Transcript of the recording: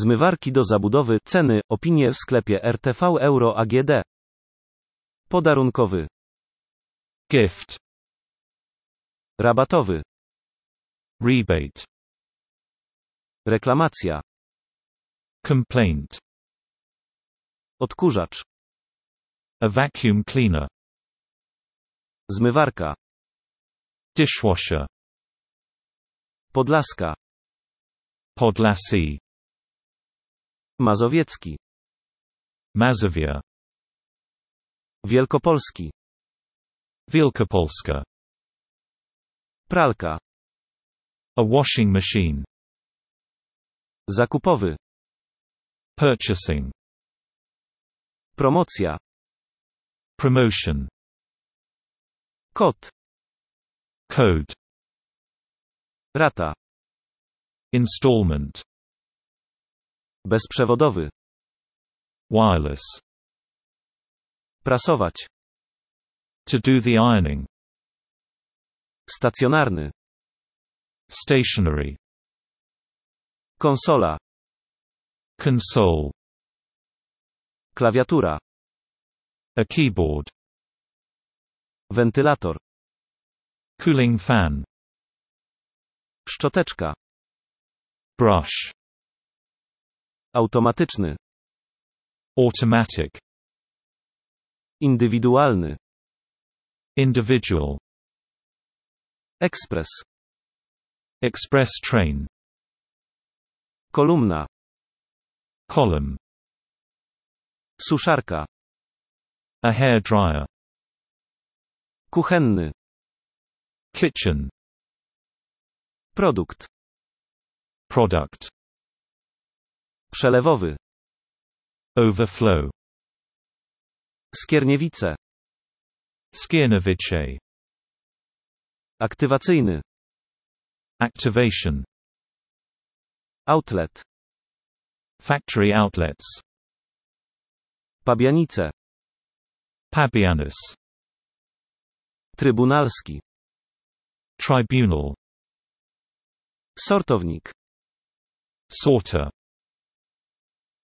Zmywarki do zabudowy, ceny, opinie w sklepie RTV Euro AGD. Podarunkowy. Gift. Rabatowy. Rebate. Reklamacja. Complaint. Odkurzacz. A vacuum cleaner. Zmywarka. Dishwasher. Podlaska. Podlassie. Mazowiecki. Mazovia. Wielkopolski. Wielkopolska. Pralka. A washing machine. Zakupowy. Purchasing. Promocja. Promotion. Kod. Code. Rata. Installment. Bezprzewodowy. Wireless. Prasować. To do the ironing. Stacjonarny. Stationary. Konsola. Console. Klawiatura. A keyboard. Wentylator. Cooling fan. Szczoteczka. Brush. Automatyczny. Automatic. Indywidualny. Individual. Ekspres. Express train. Kolumna. Column. Suszarka. A hair dryer. Kuchenny. Kitchen. Produkt. Product. Przelewowy. Overflow. Skierniewice. Skierniewice. Aktywacyjny. Activation. Outlet. Factory outlets. Pabianice. Pabianus. Trybunalski. Tribunal. Sortownik. Sorter.